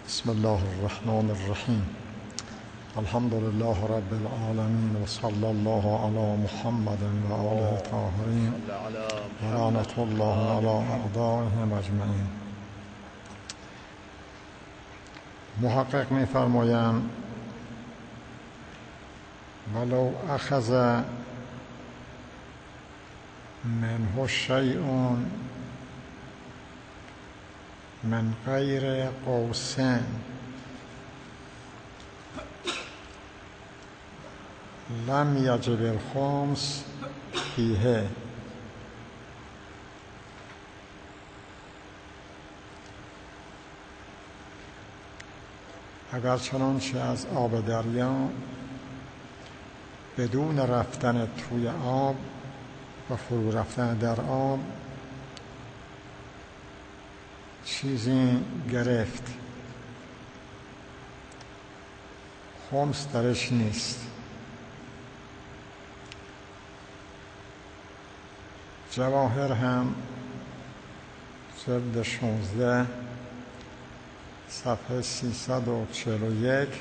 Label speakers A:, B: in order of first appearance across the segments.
A: بسم الله الرحمن الرحیم. الحمد لله رب العالمین و صلی الله علی محمد و آله الطاهرین و لعنة الله علی اعدائهم اجمعین. محقق می فرمایند ولو اخذ منه شیء من غیر قوسین لم یجب الخمس فیه. اگر چنانچه از آب دریا بدون رفتن توی آب و فرو رفتن در آب چیزی گرفت، خمس درش نیست. جواهر هم جلد 16 صفحه 341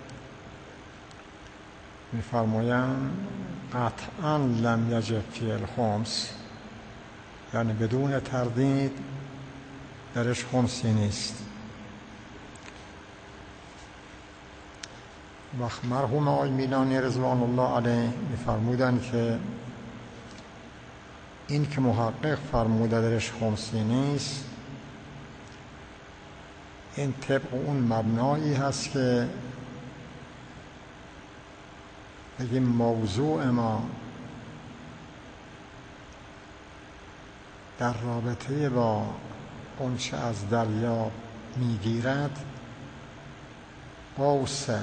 A: می‌فرمایند قطعاً لم یجب فی الخمس، یعنی بدون تردید درش خمسی نیست. وقت مرحوم آقای میلانی رضوان الله علیه می‌فرمودند که این که محقق فرموده درش خمسی نیست، این طبق اون مبنایی هست که بگیم موضوع ما در رابطه با اون چه از دریا میگیرد قوسه،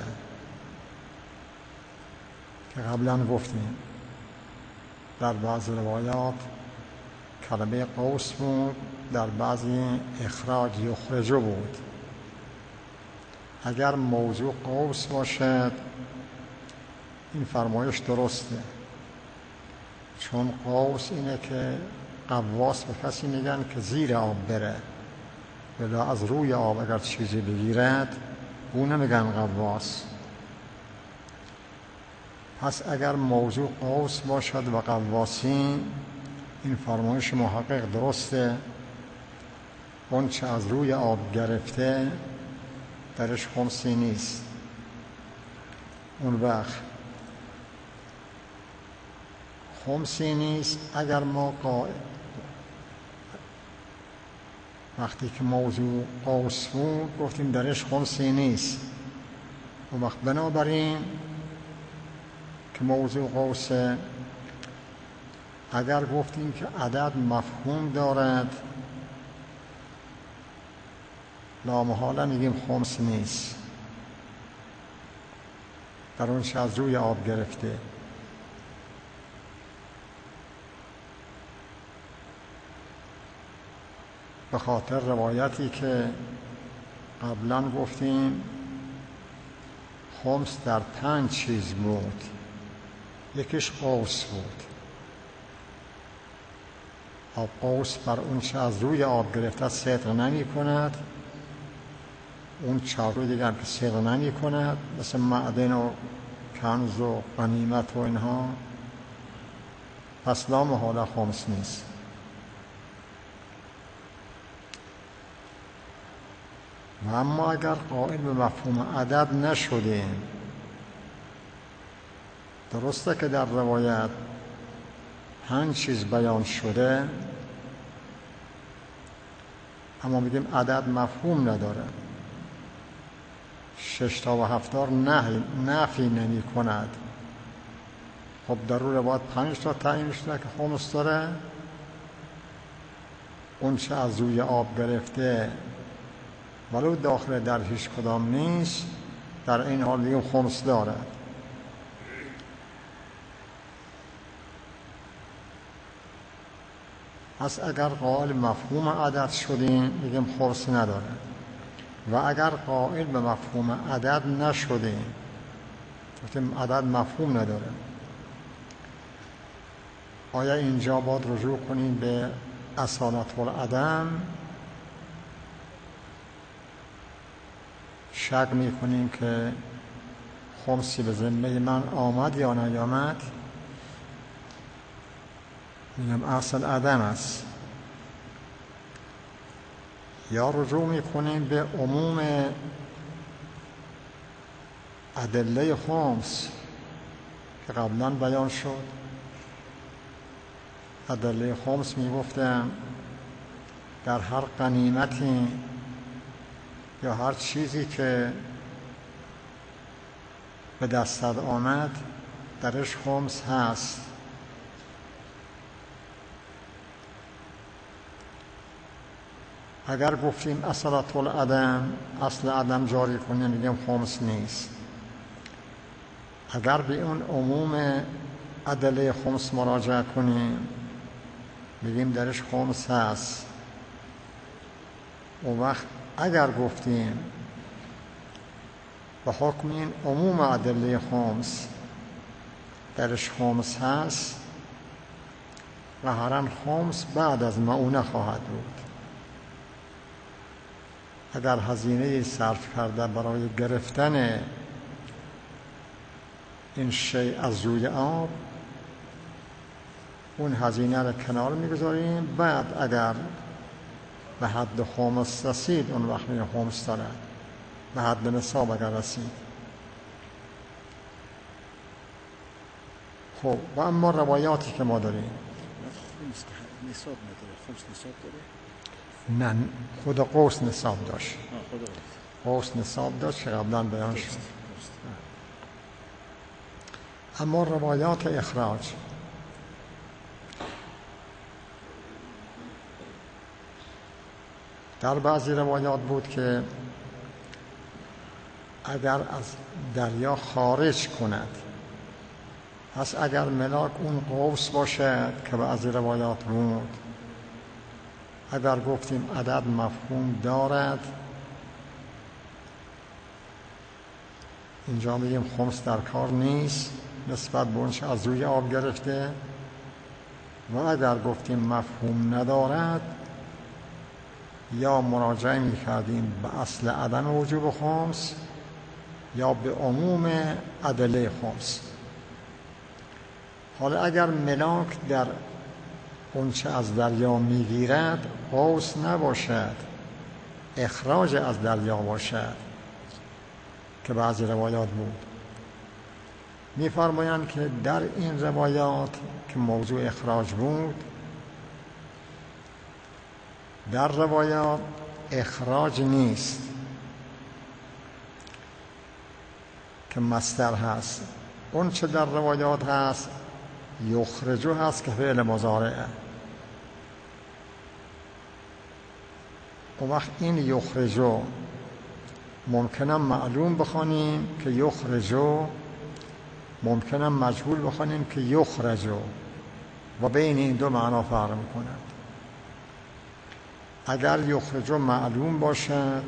A: که قبلا گفتیم در بعض روایات کلمه قوس بود، در بعضی اخراج یخرجو بود. اگر موضوع قوس باشد این فرمایش درسته، چون قوس اینه که غواص به کسی میگن که زیر آب بره، ولی از روی آب اگر چیزی بگیرد او نمیگن غواص. پس اگر موضوع قوس باشد و غواصی، این فرمایش محقق درسته، اون چه از روی آب گرفته درش خمسی نیست. اون وقت خمسی نیست اگر ما وقتی که موضوع قوس بود گفتیم درش خمسی نیست. اون وقت بنابراین که موضوع قوسه، اگر گفتیم که عدد مفهوم دارد لامحالا میگیم خمس نیست در اون چه از روی آب گرفته. به خاطر روایتی که قبلا گفتیم خمس در 5 چیز بود، یکیش قوس بود. قوس بر اون چه از روی آب گرفته صدق نمی کند، اون چارو دیگر هم که صدق نمی کند، مثل معدن و کنز و غنیمت و اینها، پس لامحالا خمس نیست. و اما اگر قائل به مفهوم عدد نشدیم، درسته که در روایت 5 چیز بیان شده، اما میگیم عدد مفهوم نداره، 6 تا و 7 نفی نمی کند. خب در روایت 5 تا تعیین شده که خمس داره، اون چه از روی آب گرفته ولو داخل در هیچ کدام نیست، در این حال دیگه خمس دارد. پس اگر قائل مفهوم عدد شدیم میگیم خمس نداره، و اگر قائل به مفهوم عدد نشدیم گفتیم عدد مفهوم نداره، آیا اینجا باید رجوع کنیم به اصالت العدم شک میکنیم که خمسی به ذمه من آمد یا نیامد، میگم اصل عدم است. یا رجوع میکنیم به عموم ادله خمس که قبلا بیان شد. ادله خمس میگفتم در هر غنیمتی یا هر چیزی که به دستت آمد درش خمس هست. اگر گفتیم اصالت العدم، اصل عدم جاری کنیم، میگیم خمس نیست. اگر به اون عموم ادله خمس مراجعه کنیم میگیم درش خمس هست. اون وقت اگر گفتیم به حکم این عموم ادله خمس درش خمس هست، ظاهراً خمس بعد از مؤونه خواهد بود. اگر هزینه صرف کرده برای گرفتن این شیء از روی آب، اون هزینه رو کنار میگذاریم. بعد اگر به حد خمس رسید اون وقت میگه خمس دارد، به حد نصاب اگر رسید. خب و اما روایاتی که ما داریم
B: نصاب نداره، خمس نصاب داره؟
A: نه، خود قوس نصاب داشت. قوس نصاب داشت که قبلا بیان شد. اما روایات اخراج در بعضی روایات بود که اگر از دریا خارج کند، پس اگر ملاک اون قوس باشد که بعضی روایات بود، اگر گفتیم عدد مفهوم دارد، اینجا میگیم خمس در کار نیست نسبت به اونچه از روی آب گرفته. و اگر گفتیم مفهوم ندارد، یا مراجعه میکردیم به اصل عدم وجوب خمس یا به عموم ادله خمس. حالا اگر ملاک در اونچه از دریا میگیرد قوس نباشد، اخراج از دریا باشد که بعضی روایات بود، می‌فرمایند که در این روایات که موضوع اخراج بود، در روایات اخراج نیست که مصدر هست. اون چه در روایات هست یخرجو هست که فعل مضارعه. اون وقت این یخرجو ممکنه معلوم بخوانیم که یخرجو، ممکنه مجهول بخوانیم که یخرجو، و بین این دو معنا فرق میکنه. اگر یخرجو معلوم باشد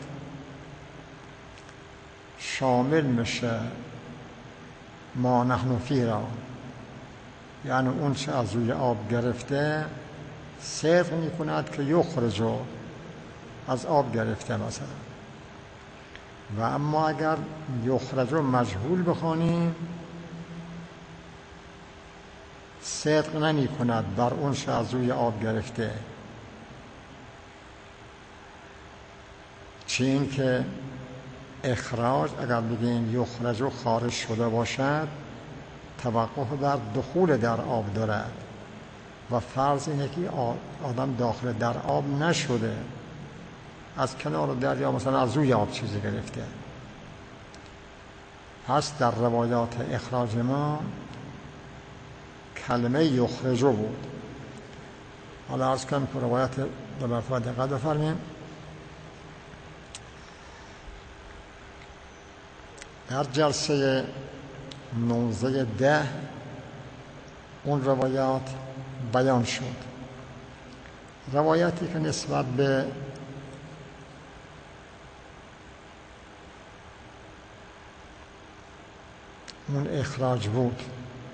A: شامل میشه ما نحن فی را، یعنی اون چه از روی آب گرفته صدق میکند که یخرجو از آب گرفته مثلا. و اما اگر یخرجو مجهول بخوانیم صدق نمی کند بر اون چه از روی آب گرفته. چه این که اخراج اگر بگیم یخرجو خارج شده باشد توقف بر دخول در آب دارد و فرض اینه که آدم داخل در آب نشده، از کنار دریا مثلا از روی آب چیزی گرفته. پس در روایات اخراج ما کلمه یخرجو بود. حالا عرض کنم که روایت دو مرتبه دقت بفرمایید. در جلسه 19 اون روایات بیان شد. روایتی که نسبت به اون اخراج بود،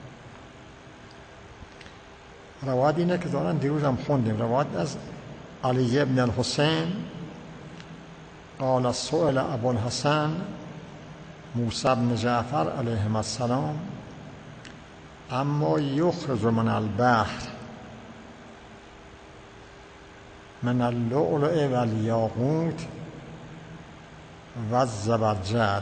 A: روایت اینه که دارن دیروز هم خوندیم، روایت از علی ابن الحسین قال سئل ابو الحسن موسی بن جعفر علیه السلام اما یخرج من البحر من اللؤلؤ والیاقوت و الزبرجد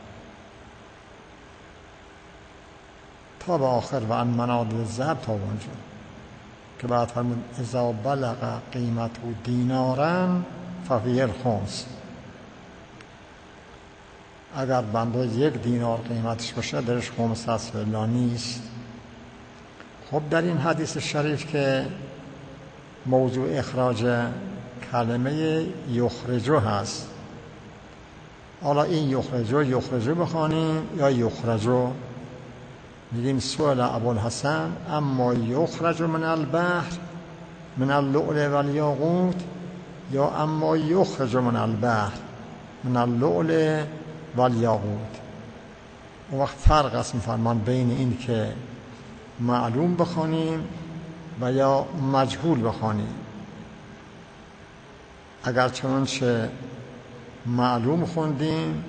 A: تا به آخر و ان منادل الذهب تا اونجا که بعد فرمود اذا بلغ قیمت دینارا ففیه الخمس. اگر بنده 1 دینار قیمتش باشه درش خمس هست ولا نیست. خب در این حدیث شریف که موضوع اخراج کلمه یخرجو هست، حالا این یخرجو بخوانیم یا یخرجو؟ میگیم سئل ابوالحسن اما یخرج من البحر من اللؤلؤ والیاقوت یا اما یخرج من البحر من اللؤلؤ والیاقوت. اون وقت فرق است میفرمان بین این که معلوم بخوانیم و یا مجهول بخوانیم. اگر چنانچه معلوم خوندیم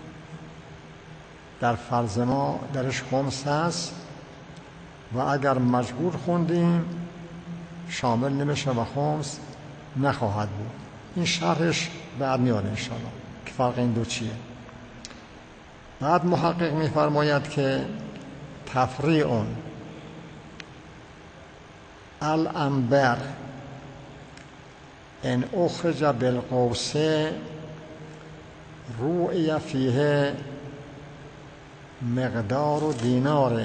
A: در فرض ما درش خمس هست و اگر مجهول خوندیم شامل نمیشه و خمس نخواهد بود. این شرحش بعد میاد انشاءالله که فرق این دو چیه. بعد محقق میفرماید که تفریع الانبر ان اخرج بالقوس رؤی فیه مقدار دینار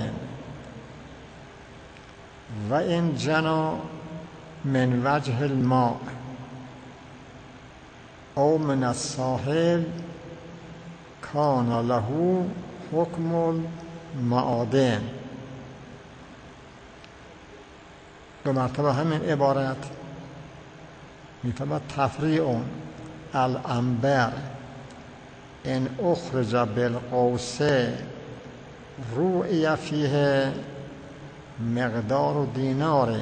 A: و ان جنا من وجه الماء او من الساحل کان له حکم المعادن. 2 مرتبه همین عبارت میفهمد تفریع الانبر ان اخرج بالقوس رؤی فیه مقدار دینار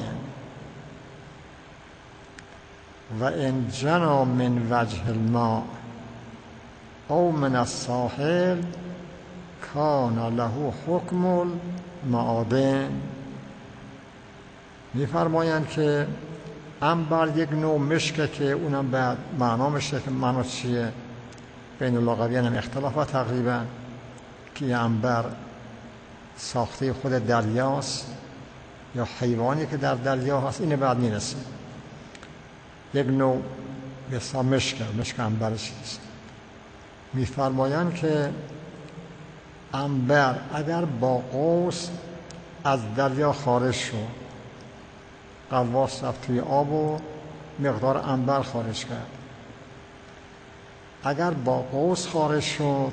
A: و ان جنا من وجه الماء او من الساحل کان له حکم المعادن. میفرمایند که عنبر یک نوع مشکه که اونم بعد معنا میشه که معنا چیه. بین اللغویان هم اختلافات تقریبا که عنبر ساخته خود دریاست یا حیوانی که در دریا هست. اینه بعد میرسه یک نوع بسا مشک عنبر چیست. میفرمایند که عنبر اگر با قوس از دریا خارج شد، غواص رفت توی آب و مقدار عنبر خارج کرد، اگر با قوس خارج شد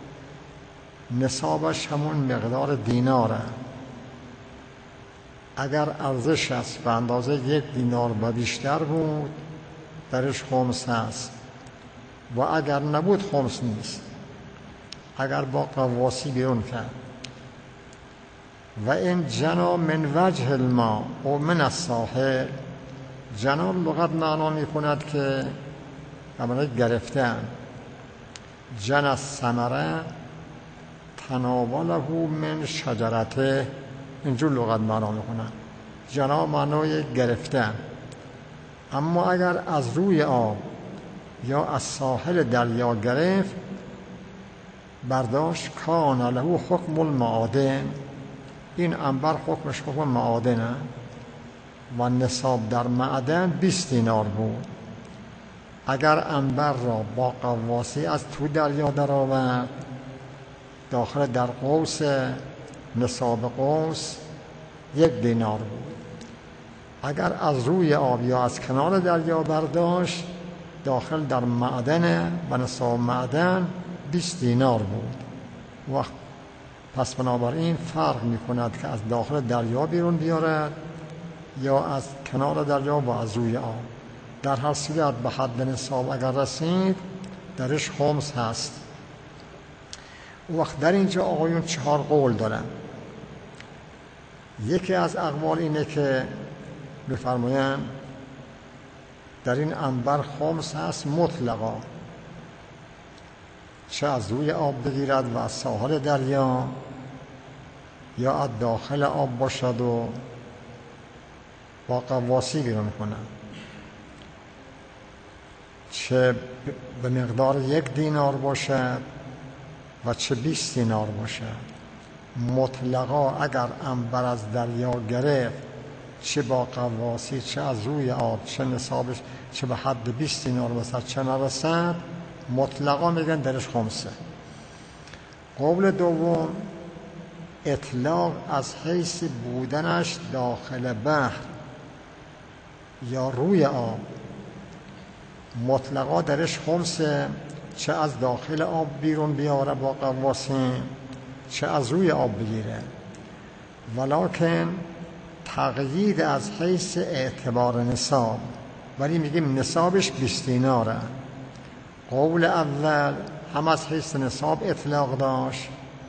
A: نصابش همون مقدار دیناره. اگر ارزش است به اندازه 1 دینار و بیشتر بود درش خمس هست و اگر نبود خمس نیست. اگر با غواصی بیرون کرد و این جنا من وجه الماء و من الساحل. جنا لغت معنا می کند که عملا گرفتن. جنا الثمره تناوله من شجرته، اینجور لغت معنا می کند. جنا معنای گرفتن. اما اگر از روی آب یا از ساحل دریا گرفت برداشت کان له حکم المعادن. این عنبر حکمش حکم معادنه و نصاب در معدن 20 دینار بود. اگر عنبر را با غواصی از تو دریا درآورد داخل در قوس، نصاب قوس 1 دینار بود. اگر از روی آب یا از کنار دریا برداشت داخل در معدن و نصاب معدن 20 دینار بود. وقت پس بنابراین فرق می کند که از داخل دریا بیرون بیارد یا از کنار دریا و از روی آب. در هر صورت به حد نصاب اگر رسید درش خمس هست. وقت در اینجا آقایون 4 قول دارن. یکی از اقوال اینه که بفرمایند در این عنبر خمس هست مطلقا چه از روی آب بگیرد و از ساحل دریا یا از داخل آب باشد و با غواصی بیرون کنند، چه به مقدار 1 دینار باشد و چه 20 دینار باشد. مطلقا اگر عنبر از دریا گرفت، چه با غواصی چه از روی آب، چه نصابش چه به حد 20 دینار رسد چه نرسد، مطلقا میگن درش خمسه. قول دوم، اطلاق از حیث بودنش داخل بحر یا روی آب، مطلقا درش خمسه، چه از داخل آب بیرون بیاره با غواصی چه از روی آب بگیره. ولکن تقیید از حیث اعتبار نصاب، ولی میگیم نصابش 20 دیناره. قول اول هم از حیث نصاب اطلاق داشت،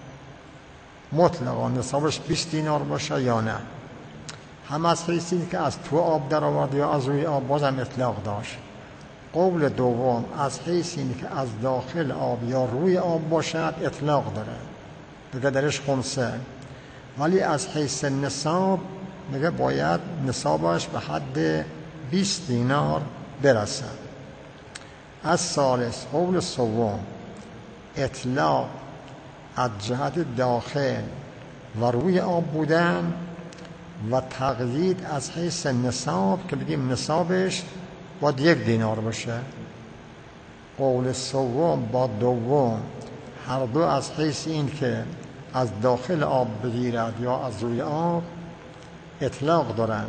A: مطلقا نصابش 20 دینار باشه یا نه. هم از حیث این که از تو آب در آورد یا از روی آب بازم اطلاق داشت. قول دوم از حیث این که از داخل آب یا روی آب باشد اطلاق داره، دیگه درش خمسه. ولی از حیث نصاب میگه باید نصابش به حد 20 دینار برسد. از ثالث، قول سوم، اطلاق از جهت داخل و روی آب بودن و تقیید از حیث نصاب که بگیم نصابش باید 1 دینار باشه. قول سوم با دوم هر دو از حیث این که از داخل آب بگیرد یا از روی آب اطلاق دارن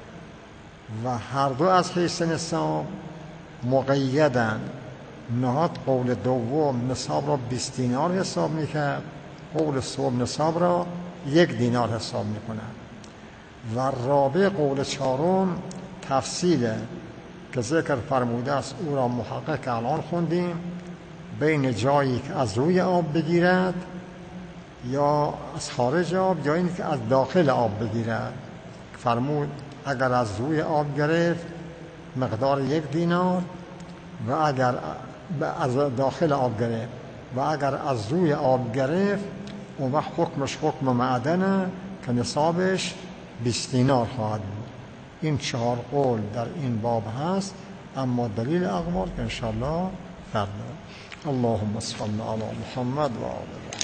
A: و هر دو از حیث نصاب مقیدن. نهاد قول دوم نصاب را 20 دینار حساب میکرد، قول سوم نصاب را 1 دینار حساب میکنن. و رابع قول چهارم تفصیله که ذکر فرموده است، او را محقق الان خوندیم، بین جایی که از روی آب بگیرد یا از خارج آب یا این که از داخل آب بگیرد. فرمود اگر از روی آب گرفت مقدار 1 دینار و اگر از داخل آب گرفت و اگر از روی آب گرفت اون وقت حکمش حکم معدنه که نصابش 20 دینار خواهد بود. این 4 قول در این باب هست، اما دلیل اقوال که انشاءالله فردا. اللهم صل علی محمد و آله